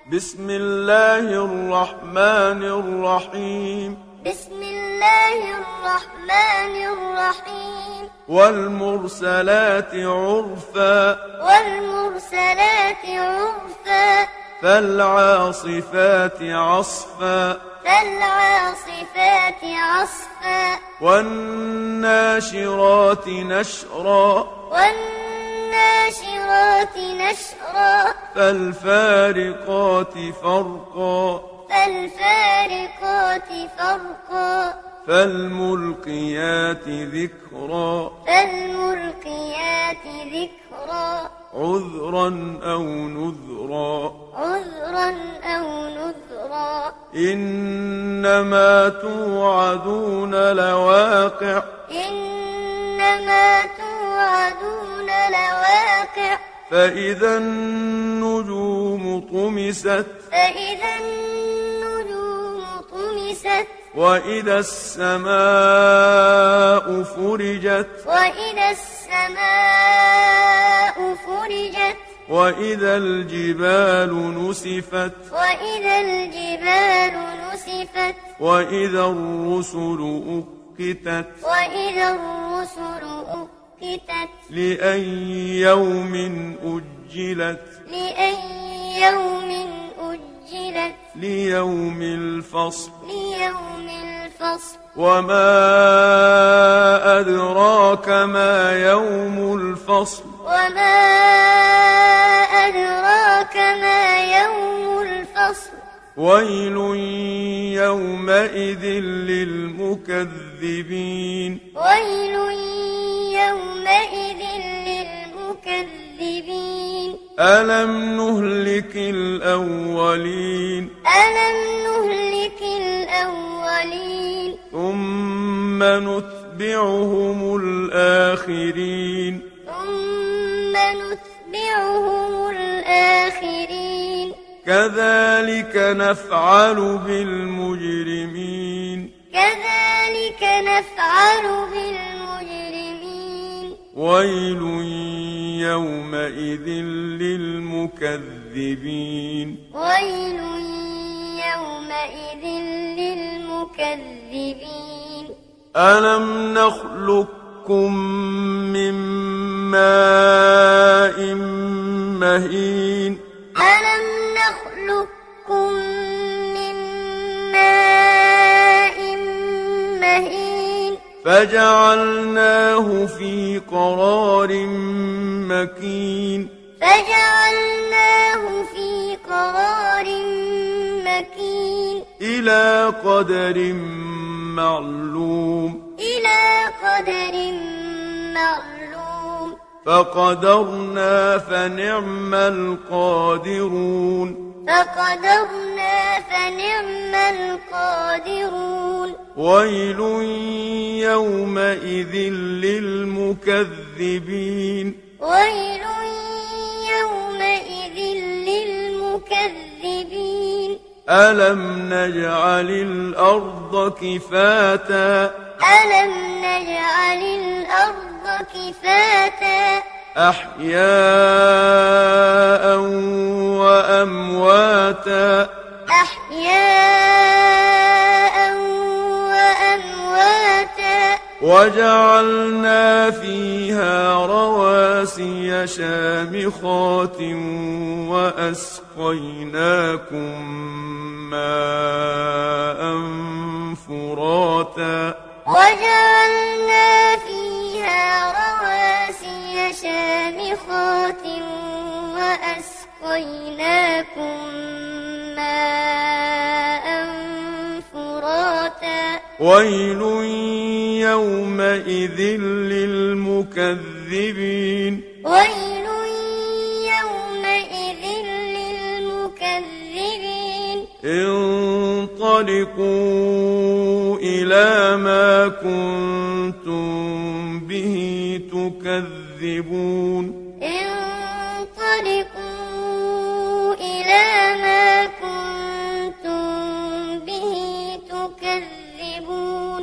بسم الله الرحمن الرحيم. بسم الله الرحمن الرحيم. والمرسلات عرفا. والمرسلات عرفا. فالعاصفات عصفا. فالعاصفات عصفا. والناشرات نشرا. والناشرات نشرا. فالفارقات فرقا. فالفارقات فرقا. فالملقيات ذكرا. فالملقيات ذكرا. عذرا أو نذرا. عذرا أو نذرا. إنما توعدون لواقع. إنما توعدون لواقع. فإذا النجوم طمست. فإذا النجوم طمست. وإذا السماء فرجت. وإذا السماء فرجت. وإذا الجبال نسفت. وإذا الجبال نسفت. وإذا الرسل أقتت. وإذا الرسل أقتت. لأي يوم أجلت. لأي يوم أجلت. ليوم الفصل. ليوم الفصل. وما أدراك ما يوم الفصل. وما أدراك ما يوم الفصل. ويل يومئذ للمكذبين. ويل يومئذ للمكذبين. ألم نهلك الأولين. ألم نهلك الأولين. ثم نتبعهم الآخرين. ثم نتبعهم الآخرين. كذلك نفعل بالمجرمين. كذلك نفعل بالمجرمين. ويل يومئذ للمكذبين. ويل يومئذ للمكذبين. ألم نخلقكم من ماء مهين. ألم نخلقكم من ماء مهين. فجعلناه في قرار مكين. فجعلناه في قرار مكين. إلى قدر معلوم. إلى قدر معلوم. فقدرنا فنعم القادرون. فقدرنا فنعم القادرون. ويل يومئذ للمكذبين. ويل يومئذ للمكذبين. ألم نجعل الأرض كفاتا. ألم نجعل الأرض كفاتا. أحياء وأمواتا. أحياء وأمواتا. وجعلنا فيها رواسي شامخات وأسقيناكم ماء فراتا. وجعلنا فيها رواسي شامخات وأسقيناكم ماء فراتا. ويل يومئذ للمكذبين. ويل يومئذ للمكذبين. انطلقوا إلى ما كنتم به تكذبون. انطلقوا إلى ما كنتم به تكذبون.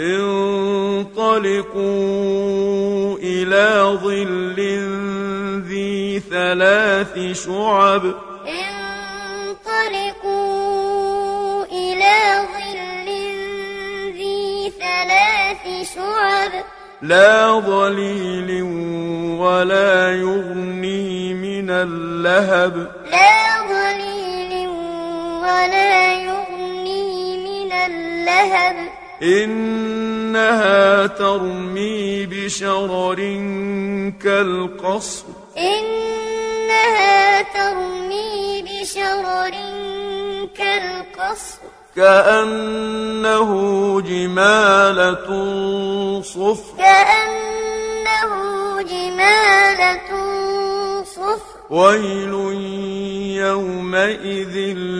انطلقوا إلى ظل ذي ثلاث شعب. انطلقوا لا ظليل ولا يغني من اللهب لا ظليل ولا يغني من اللهب إنها ترمي بشرر كالقصر إنها ترمي بشرر كالقصر كأنه جمالة صفر كأنه جمالة صفر ويل يومئذ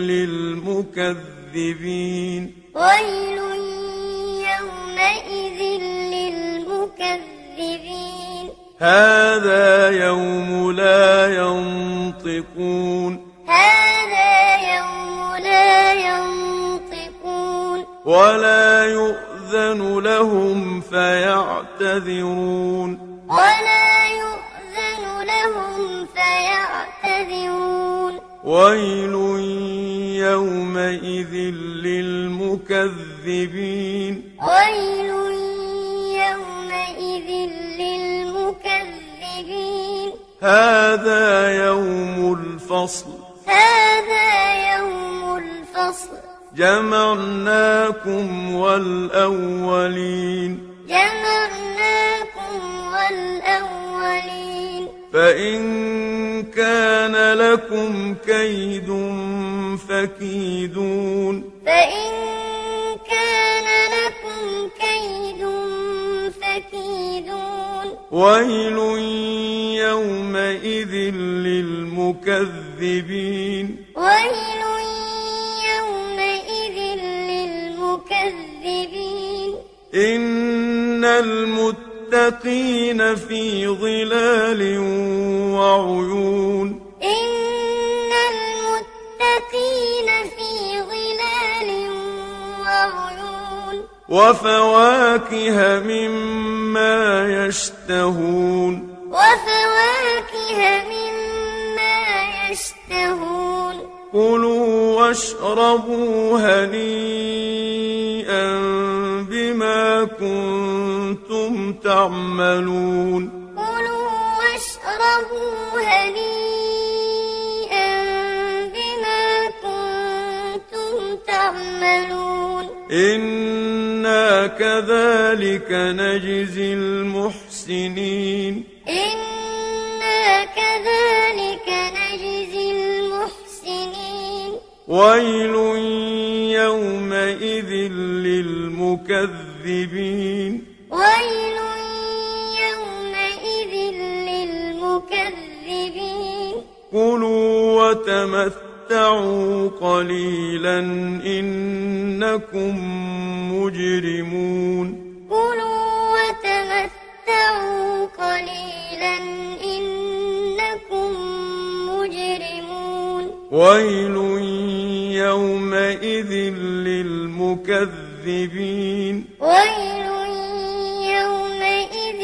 للمكذبين ويل يومئذ للمكذبين هذا يوم لا ينطقون هذا يوم لا ينطقون ولا يؤذن لهم فيعتذرون ولا يؤذن لهم فيعتذرون ويل يومئذ للمكذبين ويل يومئذ للمكذبين هذا يوم الفصل هذا يوم الفصل جمعناكم والأولين جمعناكم والأولين فإن كان لكم كيد فكيدون فإن كان لكم كيد فكيدون ويل يومئذ للمكذبين ويل يومئذ للمكذبين إن المتقين في ظلال وعيون إن المتقين في ظلال وعيون وفواكه مما يشتهون وفواكه مما يشتهون كلوا واشربوا هنيئا بما كنتم تعملون كلوا واشربوا هنيئا بما كنتم تعملون إنا كذلك نجزي المحسنين إنا كذلك نجزي المحسنين ويل يومئذ للمكذبين ويل يومئذ للمكذبين كلوا وتمتعوا قليلا إنكم مجرمون كلوا وتمتعوا قليلا إنكم مجرمون ويل يومئذ للمكذبين ويل يومئذ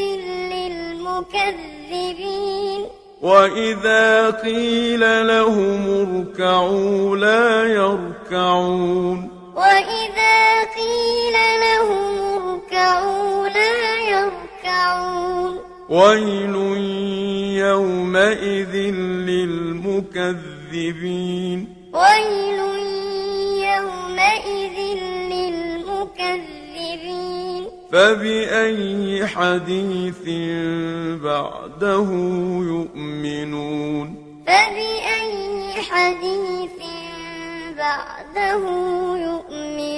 للمكذبين وإذا قيل لهم اركعوا لا يركعون وإذا قيل لهم اركعوا لا يركعون ويل يومئذ للمكذبين ويل يومئذ للمكذبين فبأي حديث بعده يؤمنون فبأي حديث بعده يؤمنون